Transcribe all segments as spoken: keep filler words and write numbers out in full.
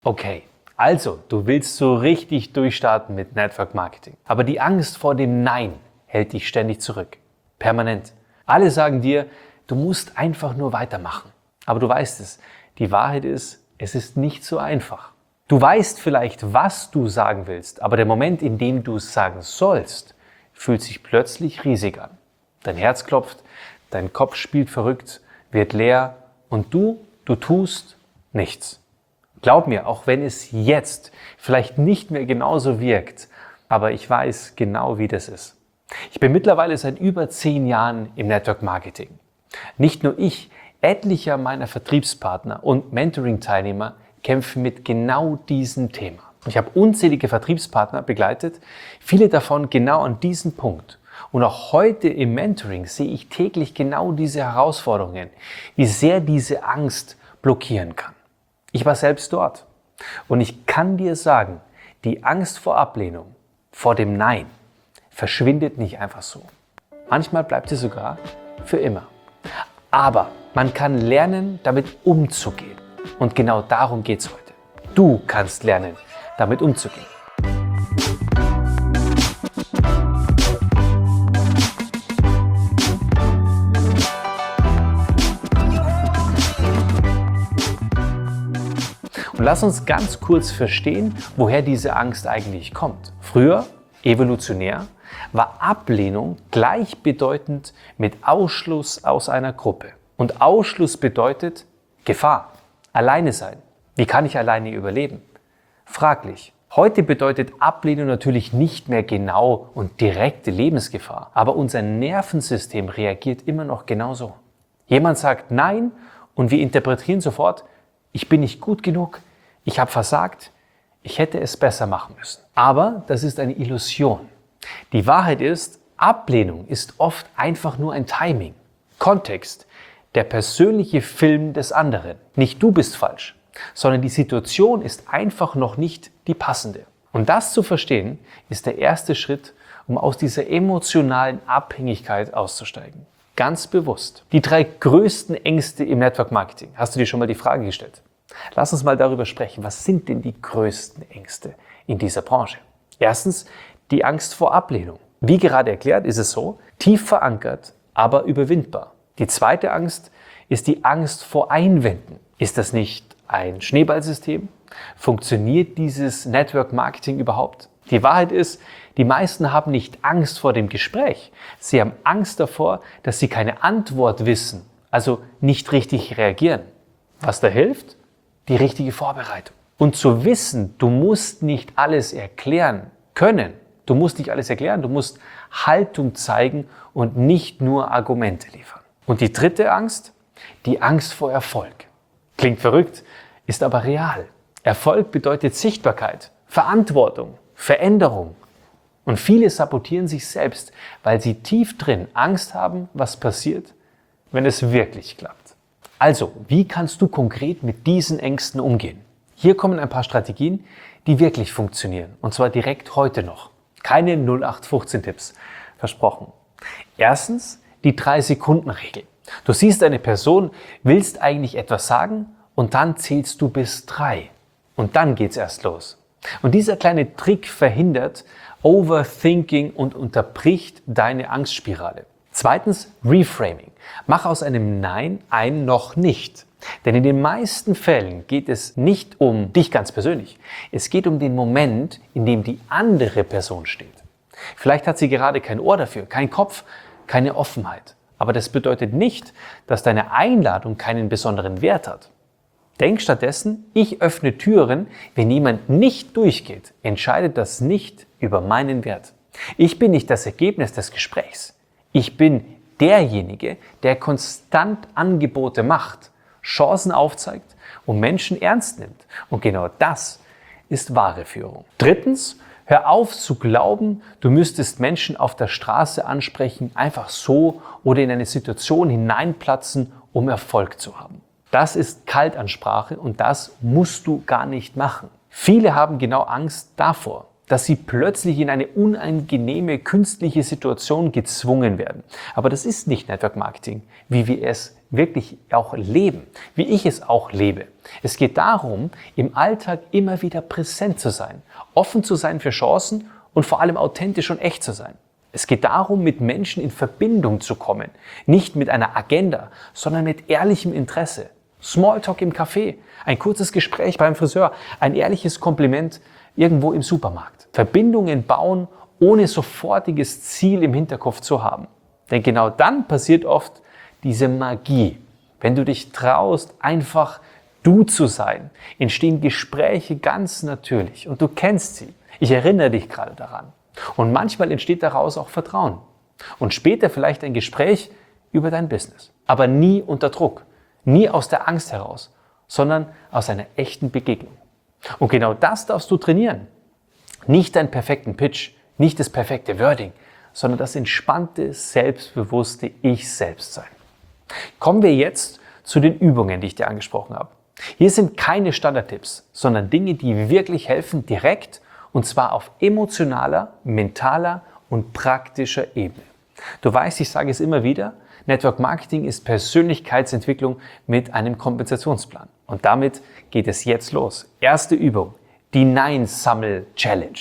Okay, also du willst so richtig durchstarten mit Network Marketing. Aber die Angst vor dem Nein hält dich ständig zurück. Permanent. Alle sagen dir, du musst einfach nur weitermachen. Aber du weißt es, die Wahrheit ist, es ist nicht so einfach. Du weißt vielleicht, was du sagen willst, aber der Moment, in dem du es sagen sollst, fühlt sich plötzlich riesig an. Dein Herz klopft, dein Kopf spielt verrückt, wird leer und du, du tust nichts. Glaub mir, auch wenn es jetzt vielleicht nicht mehr genauso wirkt, aber ich weiß genau, wie das ist. Ich bin mittlerweile seit über zehn Jahren im Network Marketing. Nicht nur ich, etliche meiner Vertriebspartner und Mentoring-Teilnehmer kämpfen mit genau diesem Thema. Ich habe unzählige Vertriebspartner begleitet, viele davon genau an diesem Punkt. Und auch heute im Mentoring sehe ich täglich genau diese Herausforderungen, wie sehr diese Angst blockieren kann. Ich war selbst dort und ich kann dir sagen, die Angst vor Ablehnung, vor dem Nein, verschwindet nicht einfach so. Manchmal bleibt sie sogar für immer. Aber man kann lernen, damit umzugehen. Und genau darum geht es heute. Du kannst lernen, damit umzugehen. Und lass uns ganz kurz verstehen, woher diese Angst eigentlich kommt. Früher, evolutionär, war Ablehnung gleichbedeutend mit Ausschluss aus einer Gruppe. Und Ausschluss bedeutet Gefahr, alleine sein. Wie kann ich alleine überleben? Fraglich. Heute bedeutet Ablehnung natürlich nicht mehr genau und direkte Lebensgefahr, aber unser Nervensystem reagiert immer noch genauso. Jemand sagt Nein und wir interpretieren sofort, ich bin nicht gut genug, ich habe versagt, ich hätte es besser machen müssen. Aber das ist eine Illusion. Die Wahrheit ist, Ablehnung ist oft einfach nur ein Timing, Kontext, der persönliche Film des anderen. Nicht du bist falsch, sondern die Situation ist einfach noch nicht die passende. Und das zu verstehen, ist der erste Schritt, um aus dieser emotionalen Abhängigkeit auszusteigen. Ganz bewusst. Die drei größten Ängste im Network Marketing. Hast du dir schon mal die Frage gestellt? Lass uns mal darüber sprechen. Was sind denn die größten Ängste in dieser Branche? Erstens, die Angst vor Ablehnung. Wie gerade erklärt, ist es so, tief verankert, aber überwindbar. Die zweite Angst ist die Angst vor Einwänden. Ist das nicht ein Schneeballsystem? Funktioniert dieses Network Marketing überhaupt? Die Wahrheit ist, die meisten haben nicht Angst vor dem Gespräch. Sie haben Angst davor, dass sie keine Antwort wissen, also nicht richtig reagieren. Was da hilft? Die richtige Vorbereitung. Und zu wissen, du musst nicht alles erklären können. Du musst nicht alles erklären, du musst Haltung zeigen und nicht nur Argumente liefern. Und die dritte Angst? Die Angst vor Erfolg. Klingt verrückt, ist aber real. Erfolg bedeutet Sichtbarkeit, Verantwortung, Veränderung. Und viele sabotieren sich selbst, weil sie tief drin Angst haben, was passiert, wenn es wirklich klappt. Also, wie kannst du konkret mit diesen Ängsten umgehen? Hier kommen ein paar Strategien, die wirklich funktionieren. Und zwar direkt heute noch. Keine null acht fünfzehn Tipps. Versprochen. Erstens, die drei Sekunden Regel. Du siehst eine Person, willst eigentlich etwas sagen und dann zählst du bis drei. Und dann geht's erst los. Und dieser kleine Trick verhindert Overthinking und unterbricht deine Angstspirale. Zweitens, Reframing. Mach aus einem Nein ein noch nicht. Denn in den meisten Fällen geht es nicht um dich ganz persönlich. Es geht um den Moment, in dem die andere Person steht. Vielleicht hat sie gerade kein Ohr dafür, kein Kopf, keine Offenheit. Aber das bedeutet nicht, dass deine Einladung keinen besonderen Wert hat. Denk stattdessen, ich öffne Türen, wenn jemand nicht durchgeht, entscheidet das nicht über meinen Wert. Ich bin nicht das Ergebnis des Gesprächs. Ich bin derjenige, der konstant Angebote macht, Chancen aufzeigt und Menschen ernst nimmt. Und genau das ist wahre Führung. Drittens, hör auf zu glauben, du müsstest Menschen auf der Straße ansprechen, einfach so oder in eine Situation hineinplatzen, um Erfolg zu haben. Das ist Kaltansprache und das musst du gar nicht machen. Viele haben genau Angst davor. dass sie plötzlich in eine unangenehme künstliche Situation gezwungen werden. Aber das ist nicht Network Marketing, wie wir es wirklich auch leben, wie ich es auch lebe. Es geht darum, im Alltag immer wieder präsent zu sein, offen zu sein für Chancen und vor allem authentisch und echt zu sein. Es geht darum, mit Menschen in Verbindung zu kommen, nicht mit einer Agenda, sondern mit ehrlichem Interesse. Smalltalk im Café, ein kurzes Gespräch beim Friseur, ein ehrliches Kompliment irgendwo im Supermarkt. Verbindungen bauen, ohne sofortiges Ziel im Hinterkopf zu haben. Denn genau dann passiert oft diese Magie. Wenn du dich traust, einfach du zu sein, entstehen Gespräche ganz natürlich und du kennst sie. Ich erinnere dich gerade daran. Und manchmal entsteht daraus auch Vertrauen. Und später vielleicht ein Gespräch über dein Business. Aber nie unter Druck, nie aus der Angst heraus, sondern aus einer echten Begegnung. Und genau das darfst du trainieren. Nicht deinen perfekten Pitch, nicht das perfekte Wording, sondern das entspannte, selbstbewusste Ich-Selbst-Sein. Kommen wir jetzt zu den Übungen, die ich dir angesprochen habe. Hier sind keine Standardtipps, sondern Dinge, die wirklich helfen, direkt, und zwar auf emotionaler, mentaler und praktischer Ebene. Du weißt, ich sage es immer wieder, Network Marketing ist Persönlichkeitsentwicklung mit einem Kompensationsplan. Und damit geht es jetzt los. Erste Übung, die Nein-Sammel-Challenge.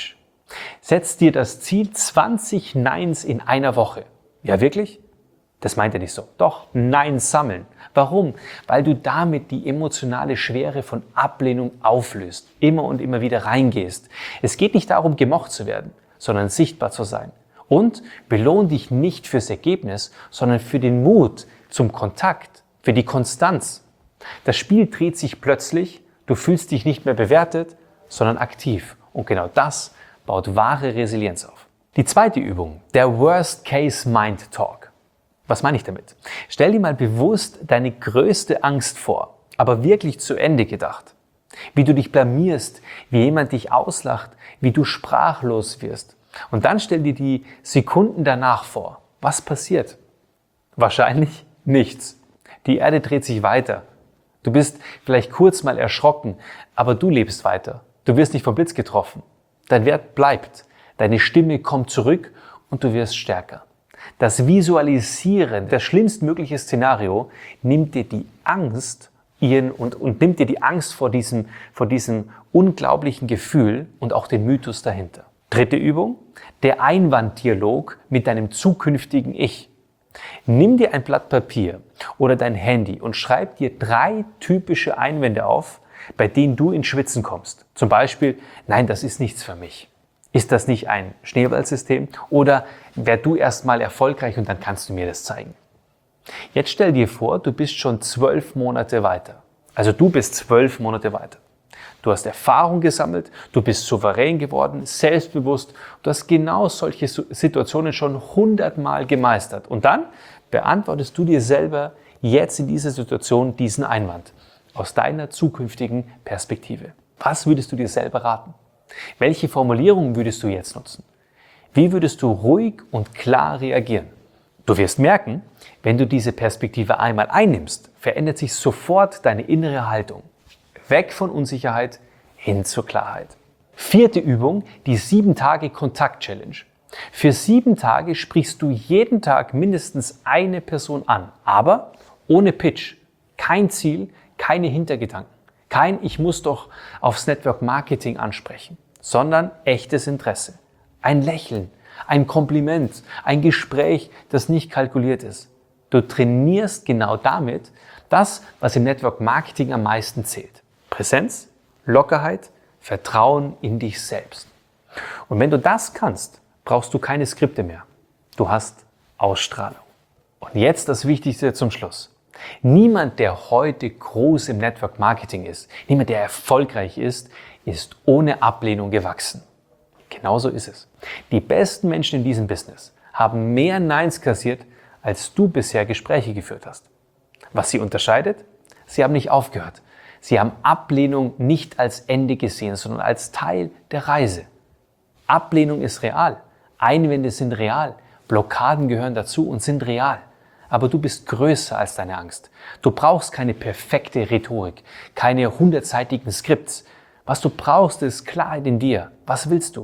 Setz dir das Ziel zwanzig Neins in einer Woche. Ja, wirklich? Das meint er nicht so. Doch, Nein sammeln. Warum? Weil du damit die emotionale Schwere von Ablehnung auflöst, immer und immer wieder reingehst. Es geht nicht darum, gemocht zu werden, sondern sichtbar zu sein. Und belohn dich nicht fürs Ergebnis, sondern für den Mut zum Kontakt, für die Konstanz. Das Spiel dreht sich plötzlich, du fühlst dich nicht mehr bewertet, sondern aktiv. Und genau das baut wahre Resilienz auf. Die zweite Übung, der Worst-Case-Mind-Talk. Was meine ich damit? Stell dir mal bewusst deine größte Angst vor, aber wirklich zu Ende gedacht. Wie du dich blamierst, wie jemand dich auslacht, wie du sprachlos wirst. Und dann stell dir die Sekunden danach vor. Was passiert? Wahrscheinlich nichts. Die Erde dreht sich weiter. Du bist vielleicht kurz mal erschrocken, aber du lebst weiter. Du wirst nicht vom Blitz getroffen. Dein Wert bleibt. Deine Stimme kommt zurück und du wirst stärker. Das Visualisieren, das schlimmstmögliche Szenario, nimmt dir die Angst ihren, und, und nimmt dir die Angst vor diesem, vor diesem unglaublichen Gefühl und auch den Mythos dahinter. Dritte Übung, der Einwanddialog mit deinem zukünftigen Ich. Nimm dir ein Blatt Papier oder dein Handy und schreib dir drei typische Einwände auf, bei denen du ins Schwitzen kommst. Zum Beispiel, nein, das ist nichts für mich. Ist das nicht ein Schneeballsystem? Oder werd du erst mal erfolgreich und dann kannst du mir das zeigen. Jetzt stell dir vor, du bist schon zwölf Monate weiter. Also du bist zwölf Monate weiter. Du hast Erfahrung gesammelt, du bist souverän geworden, selbstbewusst. Du hast genau solche Situationen schon hundertmal gemeistert. Und dann beantwortest du dir selber jetzt in dieser Situation diesen Einwand aus deiner zukünftigen Perspektive. Was würdest du dir selber raten? Welche Formulierungen würdest du jetzt nutzen? Wie würdest du ruhig und klar reagieren? Du wirst merken, wenn du diese Perspektive einmal einnimmst, verändert sich sofort deine innere Haltung. Weg von Unsicherheit hin zur Klarheit. Vierte Übung, die sieben Tage Kontakt-Challenge. Für sieben Tage sprichst du jeden Tag mindestens eine Person an, aber ohne Pitch, kein Ziel, keine Hintergedanken. Kein Ich muss doch aufs Network Marketing ansprechen, sondern echtes Interesse. Ein Lächeln, ein Kompliment, ein Gespräch, das nicht kalkuliert ist. Du trainierst genau damit das, was im Network Marketing am meisten zählt. Präsenz, Lockerheit, Vertrauen in dich selbst. Und wenn du das kannst, brauchst du keine Skripte mehr. Du hast Ausstrahlung. Und jetzt das Wichtigste zum Schluss. Niemand, der heute groß im Network Marketing ist, niemand, der erfolgreich ist, ist ohne Ablehnung gewachsen. Genauso ist es. Die besten Menschen in diesem Business haben mehr Neins kassiert, als du bisher Gespräche geführt hast. Was sie unterscheidet? Sie haben nicht aufgehört. Sie haben Ablehnung nicht als Ende gesehen, sondern als Teil der Reise. Ablehnung ist real. Einwände sind real. Blockaden gehören dazu und sind real. Aber du bist größer als deine Angst. Du brauchst keine perfekte Rhetorik, keine hundertseitigen Skripts. Was du brauchst, ist Klarheit in dir. Was willst du?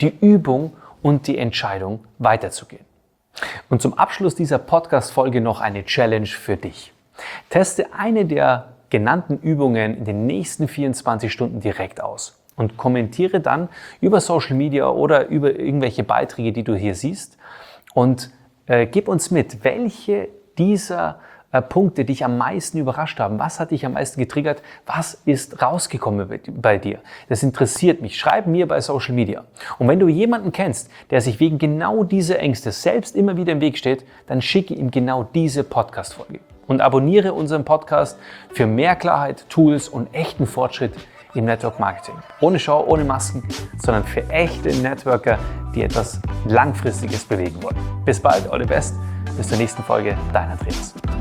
die Übung und die Entscheidung weiterzugehen. Und zum Abschluss dieser Podcast-Folge noch eine Challenge für dich. Teste eine der genannten Übungen in den nächsten vierundzwanzig Stunden direkt aus und kommentiere dann über Social Media oder über irgendwelche Beiträge, die du hier siehst, und äh, gib uns mit, welche dieser äh, Punkte dich am meisten überrascht haben. Was hat dich am meisten getriggert? Was ist rausgekommen bei dir? Das interessiert mich. Schreib mir bei Social Media. Und wenn du jemanden kennst, der sich wegen genau dieser Ängste selbst immer wieder im Weg steht, dann schicke ihm genau diese Podcast-Folge. Und abonniere unseren Podcast für mehr Klarheit, Tools und echten Fortschritt im Network Marketing. Ohne Show, ohne Masken, sondern für echte Networker, die etwas Langfristiges bewegen wollen. Bis bald, all the best. Bis zur nächsten Folge, dein Andreas.